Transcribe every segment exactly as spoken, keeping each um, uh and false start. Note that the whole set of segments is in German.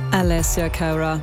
Alessia Cara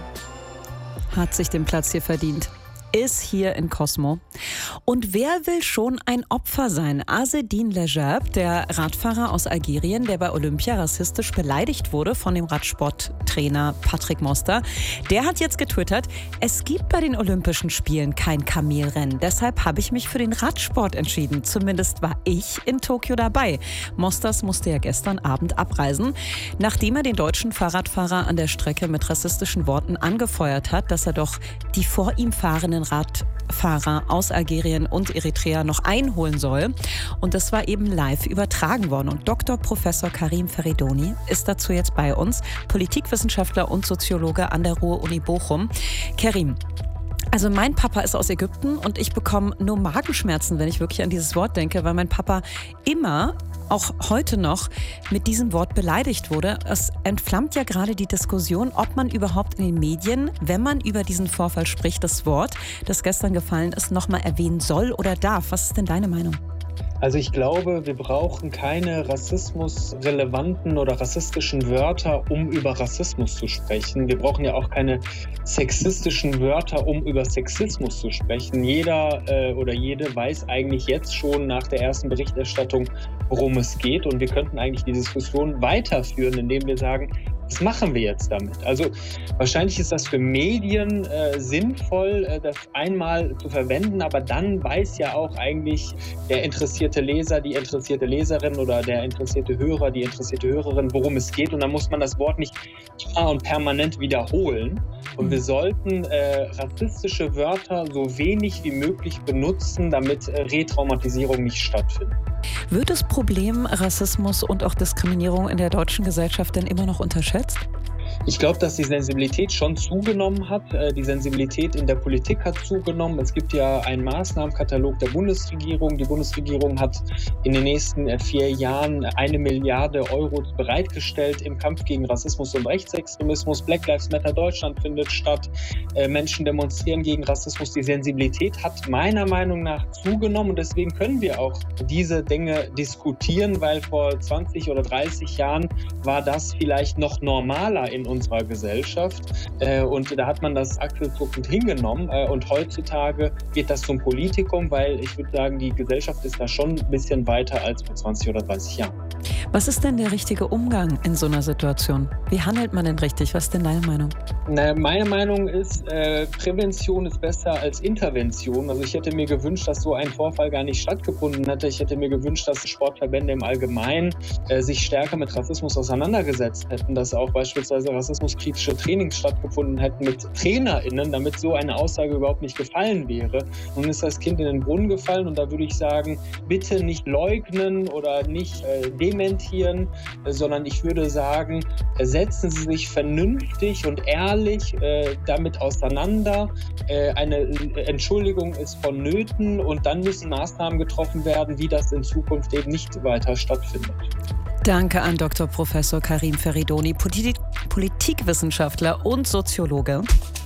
hat sich den Platz hier verdient. Ist hier in Cosmo. Und wer will schon ein Opfer sein? Azzedine Lejeb, der Radfahrer aus Algerien, der bei Olympia rassistisch beleidigt wurde von dem Radsporttrainer Patrick Moster, der hat jetzt getwittert, es gibt bei den Olympischen Spielen kein Kamelrennen. Deshalb habe ich mich für den Radsport entschieden. Zumindest war ich in Tokio dabei. Mosters musste ja gestern Abend abreisen, nachdem er den deutschen Fahrradfahrer an der Strecke mit rassistischen Worten angefeuert hat, dass er doch die vor ihm fahrenden Radfahrer aus Algerien und Eritrea noch einholen soll. Und das war eben live übertragen worden. Und Doktor Professor Karim Feridoni ist dazu jetzt bei uns, Politikwissenschaftler und Soziologe an der Ruhr-Uni Bochum. Karim, also mein Papa ist aus Ägypten und ich bekomme nur Magenschmerzen, wenn ich wirklich an dieses Wort denke, weil mein Papa immer, auch heute noch, mit diesem Wort beleidigt wurde. Es entflammt ja gerade die Diskussion, ob man überhaupt in den Medien, wenn man über diesen Vorfall spricht, das Wort, das gestern gefallen ist, nochmal erwähnen soll oder darf. Was ist denn deine Meinung? Also ich glaube, wir brauchen keine rassismusrelevanten oder rassistischen Wörter, um über Rassismus zu sprechen. Wir brauchen ja auch keine sexistischen Wörter, um über Sexismus zu sprechen. Jeder äh, oder jede weiß eigentlich jetzt schon nach der ersten Berichterstattung, worum es geht. Und wir könnten eigentlich die Diskussion weiterführen, indem wir sagen, was machen wir jetzt damit? Also wahrscheinlich ist das für Medien äh, sinnvoll, äh, das einmal zu verwenden, aber dann weiß ja auch eigentlich der interessierte Leser, die interessierte Leserin oder der interessierte Hörer, die interessierte Hörerin, worum es geht. Und dann muss man das Wort nicht immer und permanent wiederholen. Und wir sollten äh, rassistische Wörter so wenig wie möglich benutzen, damit äh, Retraumatisierung nicht stattfindet. Wird das Problem Rassismus und auch Diskriminierung in der deutschen Gesellschaft denn immer noch unterschätzt? Ich glaube, dass die Sensibilität schon zugenommen hat. Die Sensibilität in der Politik hat zugenommen. Es gibt ja einen Maßnahmenkatalog der Bundesregierung. Die Bundesregierung hat in den nächsten vier Jahren eine Milliarde Euro bereitgestellt im Kampf gegen Rassismus und Rechtsextremismus. Black Lives Matter Deutschland findet statt. Menschen demonstrieren gegen Rassismus. Die Sensibilität hat meiner Meinung nach zugenommen und deswegen können wir auch diese Dinge diskutieren, weil vor zwanzig oder dreißig Jahren war das vielleicht noch normaler in unserer Gesellschaft äh, und da hat man das achselzuckend hingenommen äh, und heutzutage geht das zum Politikum, weil ich würde sagen, die Gesellschaft ist da schon ein bisschen weiter als vor zwanzig oder dreißig Jahren. Was ist denn der richtige Umgang in so einer Situation? Wie handelt man denn richtig? Was ist denn deine Meinung? Na, meine Meinung ist, äh, Prävention ist besser als Intervention. Also ich hätte mir gewünscht, dass so ein Vorfall gar nicht stattgefunden hätte. Ich hätte mir gewünscht, dass Sportverbände im Allgemeinen äh, sich stärker mit Rassismus auseinandergesetzt hätten, dass auch beispielsweise rassismuskritische Trainings stattgefunden hätten mit TrainerInnen, damit so eine Aussage überhaupt nicht gefallen wäre. Nun ist das Kind in den Brunnen gefallen und da würde ich sagen, bitte nicht leugnen oder nicht äh, dementieren, äh, sondern ich würde sagen, äh, setzen Sie sich vernünftig und ehrlich äh, damit auseinander. Äh, eine Entschuldigung ist vonnöten und dann müssen Maßnahmen getroffen werden, wie das in Zukunft eben nicht weiter stattfindet. Danke an Doktor Professor Karim Feridoni, Polit- Politikwissenschaftler und Soziologe.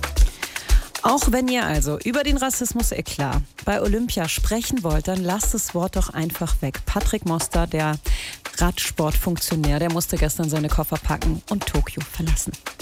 Auch wenn ihr also über den Rassismus-Eklat bei Olympia sprechen wollt, dann lasst das Wort doch einfach weg. Patrick Moster, der Radsportfunktionär, der musste gestern seine Koffer packen und Tokio verlassen.